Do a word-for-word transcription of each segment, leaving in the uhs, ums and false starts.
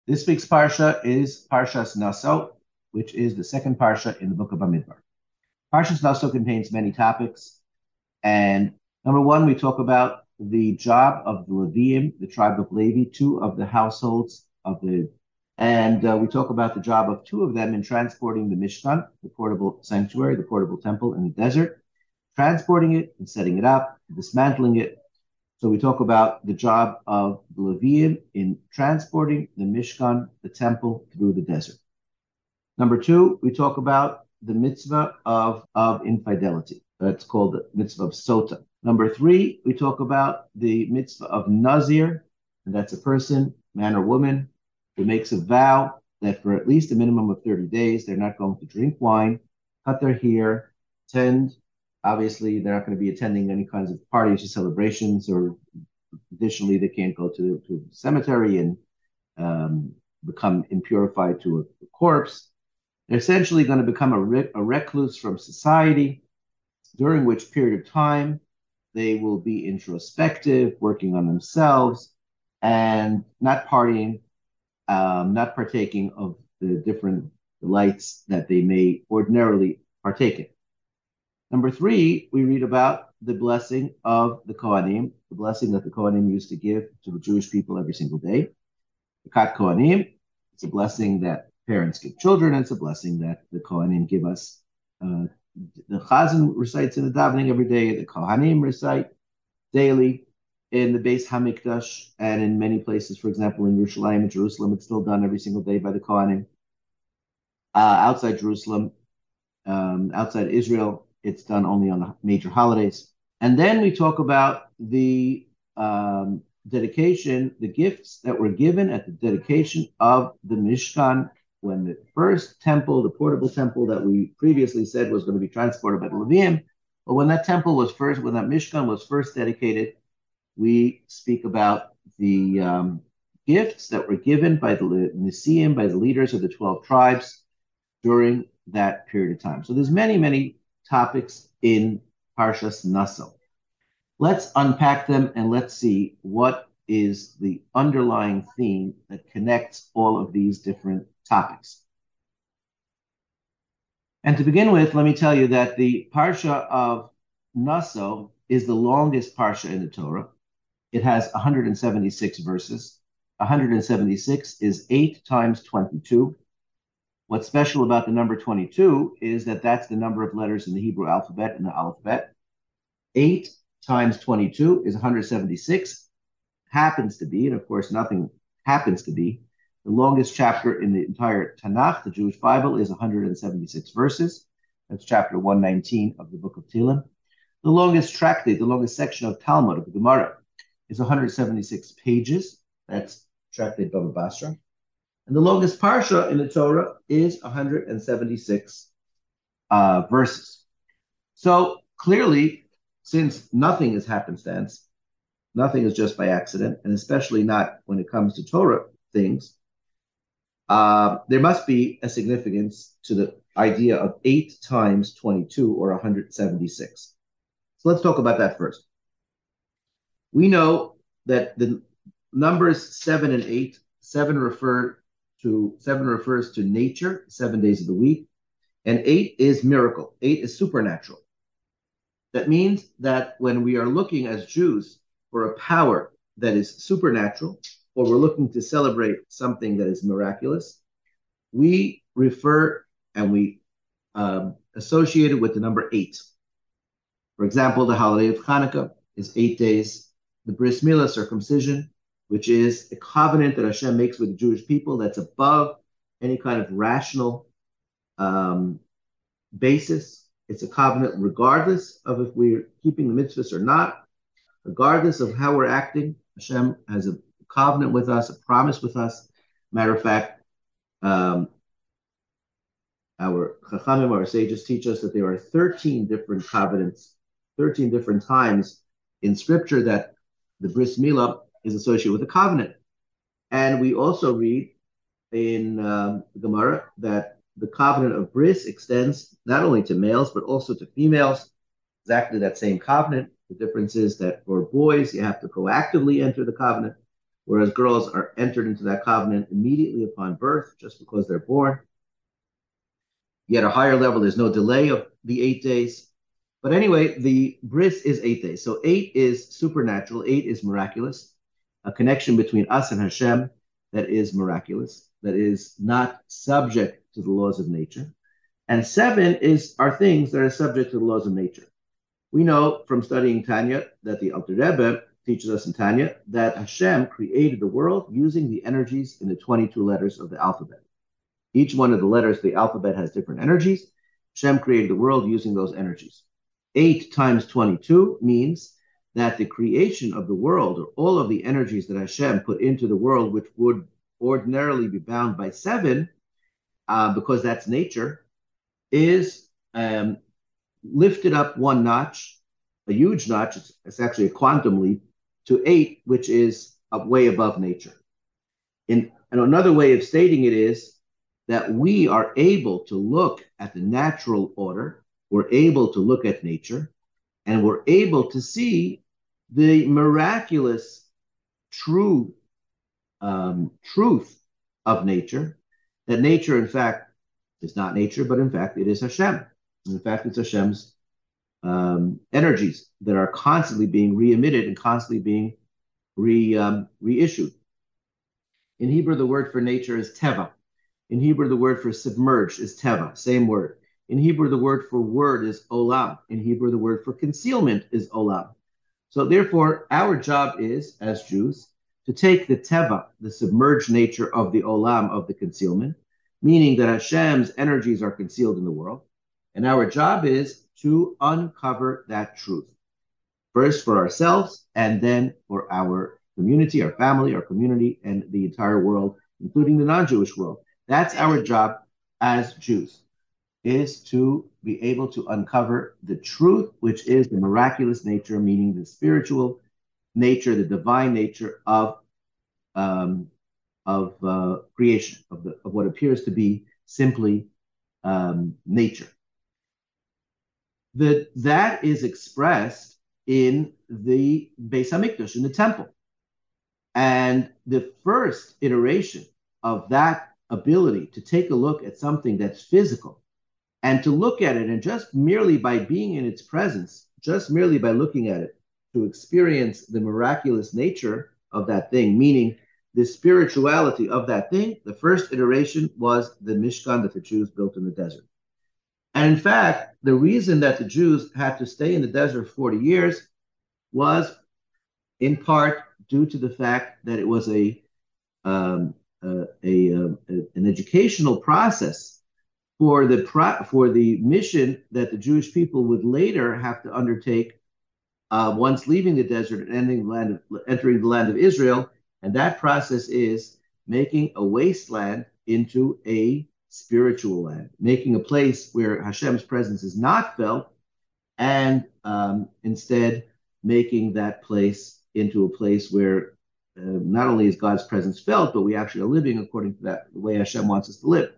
This week's parsha is Parshas Naso, which is the second parsha in the book of Bamidbar. Parshas Naso contains many topics, and number one, we talk about the job of the Leviim, the tribe of Levi, two of the households of the, and uh, we talk about the job of two of them in transporting the Mishkan, the portable sanctuary, the portable temple in the desert, transporting it and setting it up, dismantling it. So we talk about the job of the Leviim in transporting the Mishkan, the temple, through the desert. Number two, we talk about the mitzvah of, of infidelity. That's called the mitzvah of sota. Number three, we talk about the mitzvah of nazir, and that's a person, man or woman, who makes a vow that for at least a minimum of thirty days, they're not going to drink wine, cut their hair, tend. Obviously, they're not going to be attending any kinds of parties or celebrations, or additionally, they can't go to the, to the cemetery and um, become impurified to a, a corpse. They're essentially going to become a, re- a recluse from society, during which period of time they will be introspective, working on themselves, and not partying, um, not partaking of the different delights that they may ordinarily partake in. Number three, we read about the blessing of the Kohanim, the blessing that the Kohanim used to give to the Jewish people every single day. The Kat Kohanim, it's a blessing that parents give children, and it's a blessing that the Kohanim give us. Uh, the Chazan recites in the davening every day, the Kohanim recite daily in the Beis Hamikdash, and in many places, for example, in Yerushalayim and Jerusalem, it's still done every single day by the Kohanim. Uh, outside Jerusalem, um, outside Israel, it's done only on the major holidays. And then we talk about the um, dedication, the gifts that were given at the dedication of the Mishkan, when the first temple, the portable temple that we previously said was going to be transported by the Leviim, but when that temple was first, when that Mishkan was first dedicated, we speak about the um, gifts that were given by the Nesiim, by the leaders of the twelve tribes during that period of time. So there's many, many topics in Parshas Naso. Let's unpack them and let's see what is the underlying theme that connects all of these different topics. And to begin with, let me tell you that the Parsha of Naso is the longest Parsha in the Torah. It has one hundred seventy-six verses. one hundred seventy-six is eight times twenty-two. What's special about the number twenty-two is that that's the number of letters in the Hebrew alphabet, in the alphabet. eight times twenty-two is one hundred seventy-six. Happens to be, and of course nothing happens to be, the longest chapter in the entire Tanakh, the Jewish Bible, is one hundred seventy-six verses. That's chapter one nineteen of the book of Tehillim. The longest tractate, the longest section of Talmud, of the Gemara, is one hundred seventy-six pages. That's tractate Baba Basra. And the longest parsha in the Torah is one hundred seventy-six uh, verses. So clearly, since nothing is happenstance, nothing is just by accident, and especially not when it comes to Torah things, uh, there must be a significance to the idea of eight times twenty-two, or one hundred seventy-six. So let's talk about that first. We know that the numbers seven and eight, seven refer to seven refers to nature, seven days of the week, and eight is miracle. Eight is supernatural. That means that when we are looking as Jews for a power that is supernatural, or we're looking to celebrate something that is miraculous, we refer and we um, associate it with the number eight. For example, the holiday of Hanukkah is eight days. The Bris Milah, circumcision, which is a covenant that Hashem makes with the Jewish people that's above any kind of rational um, basis. It's a covenant regardless of if we're keeping the mitzvahs or not, regardless of how we're acting. Hashem has a covenant with us, a promise with us. Matter of fact, um, our Chachamim, our sages, teach us that there are thirteen different covenants, thirteen different times in Scripture that the Bris Milah is associated with a covenant. And we also read in um, the Gemara that the covenant of Bris extends not only to males, but also to females. Exactly that same covenant. The difference is that for boys, you have to proactively enter the covenant. whereas girls are entered into that covenant immediately upon birth, just because they're born. Yet a higher level, there's no delay of the eight days. But anyway, the bris is eight days. So eight is supernatural, eight is miraculous, a connection between us and Hashem that is miraculous, that is not subject to the laws of nature. And seven is are things that are subject to the laws of nature. We know from studying Tanya that the Alter Rebbe teaches us in Tanya that Hashem created the world using the energies in the twenty-two letters of the alphabet. Each one of the letters of the alphabet has different energies. Hashem created the world using those energies. Eight times twenty-two means that the creation of the world, or all of the energies that Hashem put into the world, which would ordinarily be bound by seven, uh, because that's nature, is um, lifted up one notch, a huge notch. It's, it's actually a quantum leap to eight, which is a way above nature. In, and another way of stating it is that we are able to look at the natural order, we're able to look at nature, and we're able to see the miraculous true um, truth of nature, that nature, in fact, is not nature, but in fact, it is Hashem. In fact, it's Hashem's um, energies that are constantly being re-emitted and constantly being re, um, reissued. In Hebrew, the word for nature is teva. In Hebrew, the word for submerged is teva, same word. In Hebrew, the word for word is olam. In Hebrew, the word for concealment is olam. So therefore, our job is, as Jews, to take the teva, the submerged nature of the olam, of the concealment, meaning that Hashem's energies are concealed in the world. And our job is to uncover that truth, first for ourselves, and then for our community, our family, our community, and the entire world, including the non-Jewish world. That's our job as Jews, is to be able to uncover the truth, which is the miraculous nature, meaning the spiritual nature, the divine nature of um, of uh, creation, of, the, of what appears to be simply um, nature. The, that is expressed in the Beis Hamikdash, in the temple. And the first iteration of that ability to take a look at something that's physical and to look at it, and just merely by being in its presence, just merely by looking at it, to experience the miraculous nature of that thing, meaning the spirituality of that thing, the first iteration was the Mishkan that the Jews built in the desert. And in fact, the reason that the Jews had to stay in the desert for forty years was in part due to the fact that it was a, um, a, a, a an educational process for the pro- for the mission that the Jewish people would later have to undertake uh, once leaving the desert and entering the land of, entering the land of Israel. And that process is making a wasteland into a spiritual land, making a place where Hashem's presence is not felt, and um, instead making that place into a place where uh, not only is God's presence felt, but we actually are living according to that, the way Hashem wants us to live.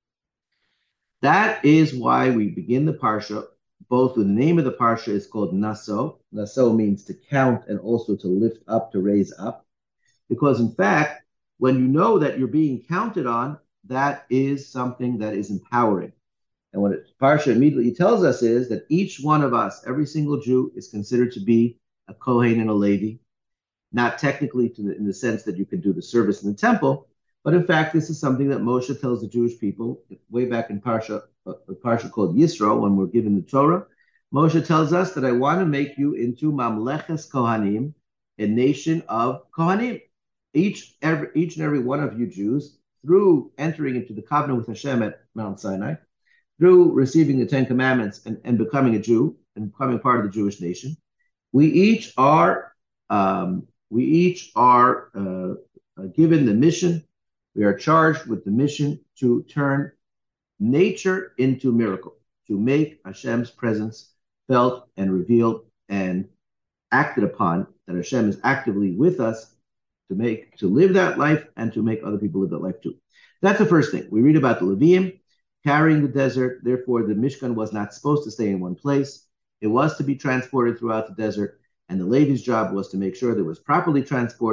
That is why we begin the Parsha. Both the name of the Parsha is called Naso. Naso means to count and also to lift up, to raise up. Because in fact, when you know that you're being counted on, that is something that is empowering. And what it, Parsha immediately tells us is that each one of us, every single Jew, is considered to be a Kohen and a Levi. Not technically to the, in the sense that you can do the service in the temple, but in fact, this is something that Moshe tells the Jewish people way back in Parsha, a Parsha called Yisro, when we're given the Torah. Moshe tells us that I want to make you into Mamleches Kohanim, a nation of Kohanim. Each, every, each and every one of you Jews, through entering into the covenant with Hashem at Mount Sinai, through receiving the Ten Commandments and, and becoming a Jew and becoming part of the Jewish nation, we each are um, we each are uh, given the mission. We are charged with the mission to turn nature into miracle, to make Hashem's presence felt and revealed and acted upon, that Hashem is actively with us to make, to live that life and to make other people live that life too. That's the first thing. We read about the Leviim carrying the desert. Therefore, the Mishkan was not supposed to stay in one place. It was to be transported throughout the desert, and the Levi's job was to make sure that it was properly transported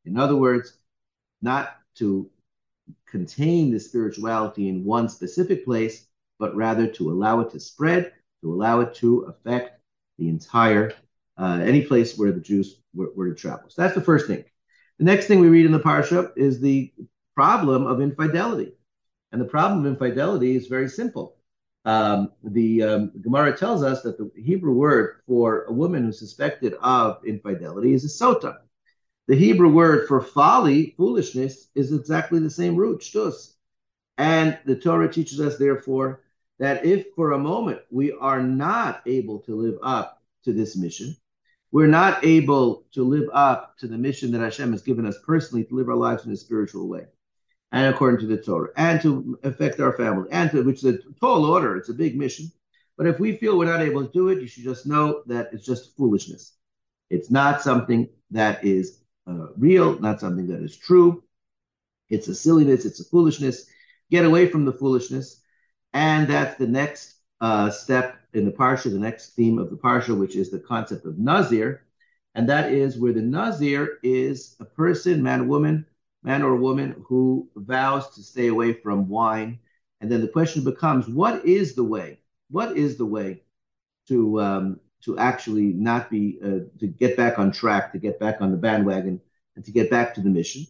In other words, not to contain the spirituality in one specific place, but rather to allow it to spread, to allow it to affect the entire, uh, any place where the Jews were, were to travel. So that's the first thing. The next thing we read in the parsha is the problem of infidelity. And the problem of infidelity is very simple. Um, the um, Gemara tells us that the Hebrew word for a woman who's suspected of infidelity is a sota. The Hebrew word for folly, foolishness, is exactly the same root, shtus. And the Torah teaches us, therefore, that if for a moment we are not able to live up to this mission, we're not able to live up to the mission that Hashem has given us personally to live our lives in a spiritual way, and according to the Torah, and to affect our family, and to, which is a tall order, it's a big mission. But if we feel we're not able to do it, you should just know that it's just foolishness. It's not something that is uh, real, not something that is true. It's a silliness, it's a foolishness. Get away from the foolishness. And that's the next uh, step in the parsha, the next theme of the parsha, which is the concept of Nazir. And that is where the Nazir is a person, man or woman, man or woman who vows to stay away from wine. And then the question becomes, what is the way? What is the way to um, to actually not be, uh, to get back on track, to get back on the bandwagon, and to get back to the mission?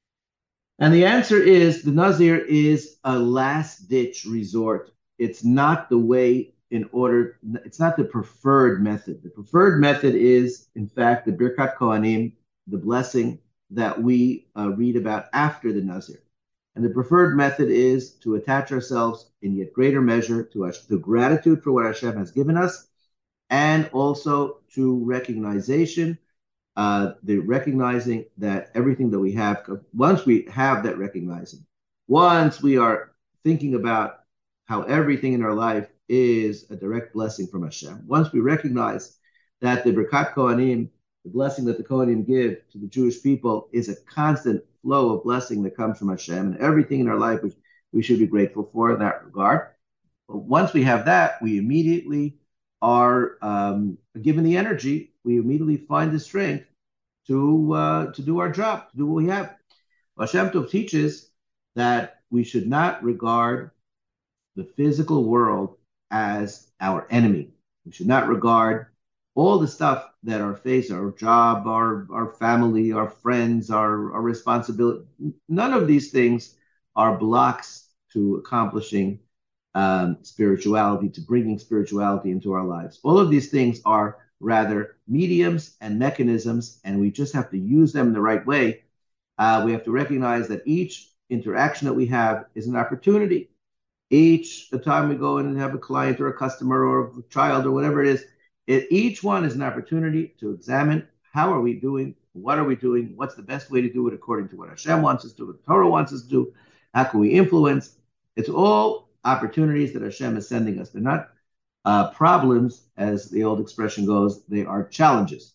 And the answer is the Nazir is a last-ditch resort. It's not the way in order, it's not the preferred method. The preferred method is, in fact, the Birkat Kohanim, the blessing that we uh, read about after the Nazir. And the preferred method is to attach ourselves in yet greater measure to, us, to gratitude for what Hashem has given us, and also to recognition, uh, the recognizing that everything that we have, once we have that recognizing, once we are thinking about how everything in our life is a direct blessing from Hashem, once we recognize that the Birkat Kohanim, the blessing that the Kohanim give to the Jewish people, is a constant flow of blessing that comes from Hashem, and everything in our life which we should be grateful for in that regard. But once we have that, we immediately are um, given the energy, we immediately find the strength to uh, to do our job, to do what we have. Hashem Tov teaches that we should not regard the physical world as our enemy. We should not regard all the stuff that our face, our job, our, our family, our friends, our, our responsibility, none of these things are blocks to accomplishing um, spirituality, to bringing spirituality into our lives. All of these things are rather mediums and mechanisms, and we just have to use them in the right way. Uh, we have to recognize that each interaction that we have is an opportunity. Each the time we go in and have a client or a customer or a child or whatever it is, it, each one is an opportunity to examine how are we doing, what are we doing, what's the best way to do it according to what Hashem wants us to do, what the Torah wants us to do, how can we influence. It's all opportunities that Hashem is sending us. They're not uh, problems, as the old expression goes, they are challenges.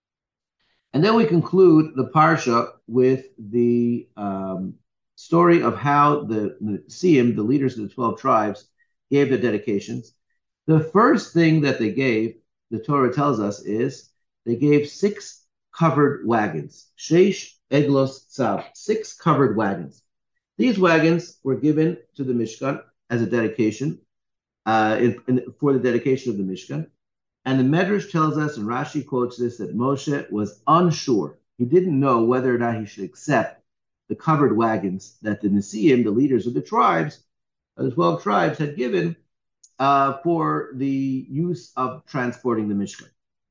And then we conclude the Parsha with the um, story of how the Nesiim, the leaders of the twelve tribes, gave their dedications. The first thing that they gave, the Torah tells us, is they gave six covered wagons. Sheish Eglos Tzav, six covered wagons. These wagons were given to the Mishkan as a dedication, uh, in, in, for the dedication of the Mishkan. And the Medrash tells us, and Rashi quotes this, that Moshe was unsure. He didn't know whether or not he should accept the covered wagons that the Nesiim, the leaders of the tribes, of the twelve tribes, had given uh, for the use of transporting the Mishkan.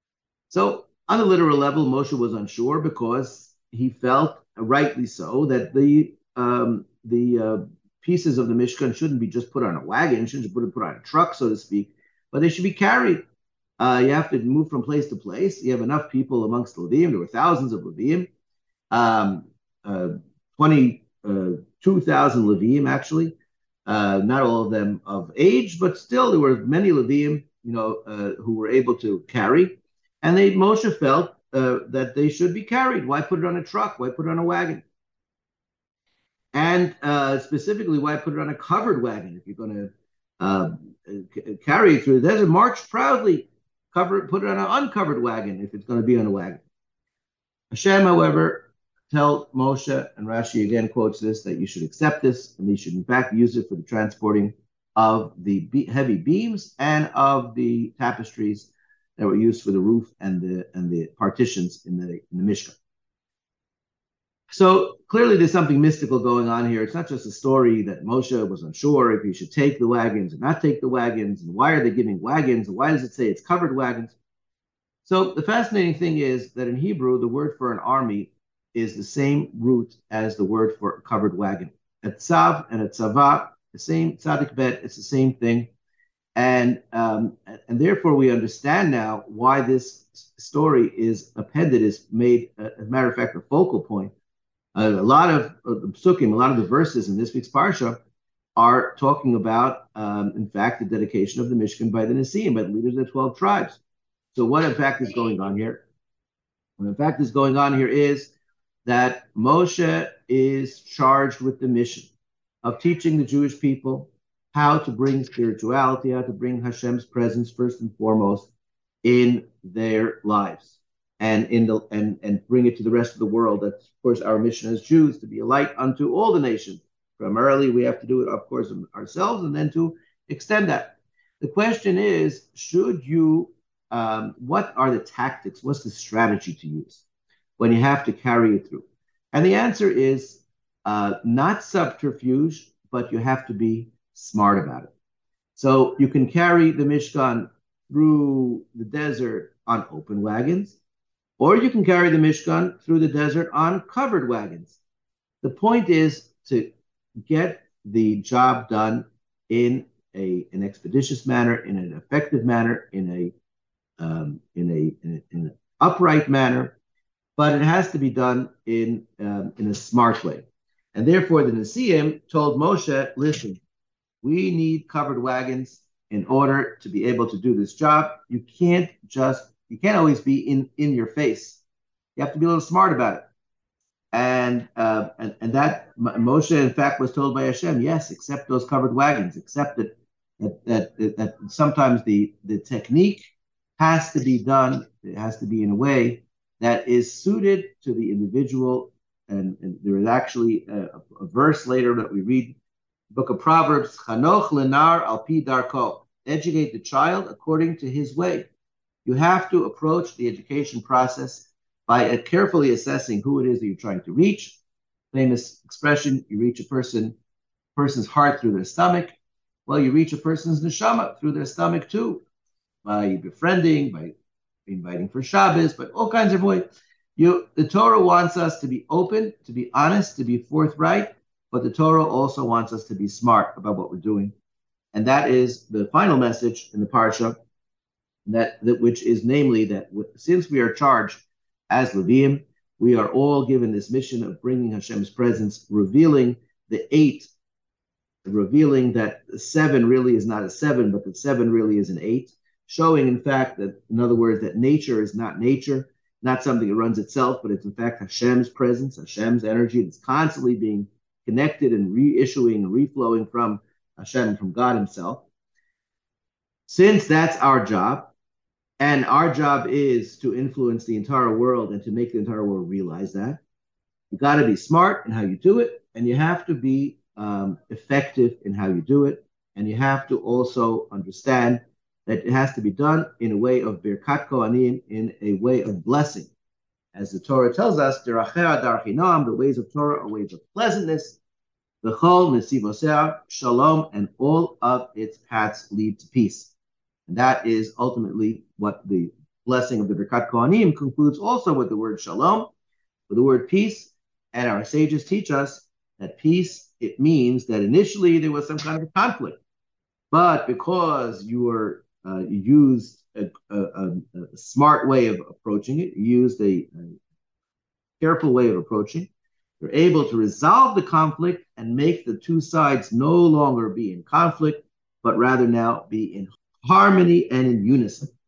So on a literal level, Moshe was unsure because he felt, rightly so, that the um, the uh, pieces of the Mishkan shouldn't be just put on a wagon, shouldn't be put on a truck, so to speak, but they should be carried. Uh, you have to move from place to place. You have enough people amongst the Leviim. There were thousands of Leviim, um, uh, twenty-two thousand Leviim actually. Uh, not all of them of age, but still there were many Leviim, you know, uh, who were able to carry. And they, Moshe felt uh, that they should be carried. Why put it on a truck? Why put it on a wagon? And uh, specifically, why put it on a covered wagon if you're going to uh, carry it through the desert? March proudly. Cover it, put it on an uncovered wagon if it's going to be on a wagon. Hashem, however, tell Moshe, and Rashi again quotes this, that you should accept this, and they should in fact use it for the transporting of the be- heavy beams and of the tapestries that were used for the roof and the and the partitions in the in the Mishkan. So clearly there's something mystical going on here. It's not just a story that Moshe was unsure if he should take the wagons or not take the wagons, and why are they giving wagons, and why does it say it's covered wagons? So the fascinating thing is that in Hebrew, the word for an army is the same root as the word for a covered wagon. A tzav and a tzava, the same tzadik bet, it's the same thing. And, um, and therefore we understand now why this story is appended, is made, uh, as a matter of fact, a focal point. Uh, a lot of, of the psukim, a lot of the verses in this week's parsha are talking about, um, in fact, the dedication of the Mishkan by the Nesiim, by the leaders of the twelve tribes. So what in fact is going on here? What in fact is going on here is that Moshe is charged with the mission of teaching the Jewish people how to bring spirituality, how to bring Hashem's presence first and foremost in their lives, and in the and and bring it to the rest of the world. That's of course our mission as Jews, to be a light unto all the nations. Primarily, we have to do it, of course, ourselves, and then to extend that. The question is, should you? Um, what are the tactics? What's the strategy to use when you have to carry it through? And the answer is uh, not subterfuge, but you have to be smart about it. So you can carry the Mishkan through the desert on open wagons, or you can carry the Mishkan through the desert on covered wagons. The point is to get the job done in a, an expeditious manner, in an effective manner, in a um, in, a, in, a, in an upright manner, but it has to be done in um, in a smart way. And therefore, the Nesiim told Moshe, listen, we need covered wagons in order to be able to do this job. You can't just, you can't always be in, in your face. You have to be a little smart about it. And, uh, and, and that Moshe, in fact, was told by Hashem, yes, accept those covered wagons, accept it, that, that, that sometimes the, the technique has to be done, it has to be in a way that is suited to the individual. And, and there is actually a, a verse later that we read, book of Proverbs, Chanoch lenar al pi darko, educate the child according to his way. You have to approach the education process by carefully assessing who it is that you're trying to reach. Famous expression, you reach a person, person's heart through their stomach. Well, you reach a person's neshama through their stomach too, by befriending, by inviting for Shabbos, but all kinds of ways. You, the Torah wants us to be open, to be honest, to be forthright, but the Torah also wants us to be smart about what we're doing. And that is the final message in the parsha, that, that which is namely that since we are charged as Leviim, we are all given this mission of bringing Hashem's presence, revealing the eight, revealing that seven really is not a seven, but that seven really is an eight, showing, in fact, that, in other words, that nature is not nature, not something that runs itself, but it's, in fact, Hashem's presence, Hashem's energy that's constantly being connected and reissuing and reflowing from Hashem, from God himself. Since that's our job, and our job is to influence the entire world and to make the entire world realize that, you got to be smart in how you do it, and you have to be um, effective in how you do it, and you have to also understand that it has to be done in a way of birkat kohanim, in a way of blessing. As the Torah tells us, derachea darchinam, the ways of Torah are ways of pleasantness, v'chol nesivosea shalom, and all of its paths lead to peace. And that is ultimately what the blessing of the birkat kohanim concludes also with the word shalom, with the word peace. And our sages teach us that peace, it means that initially there was some kind of conflict, but because you were uh, you used a, a, a smart way of approaching it, you used a, a careful way of approaching, you're able to resolve the conflict and make the two sides no longer be in conflict, but rather now be in harmony and in unison.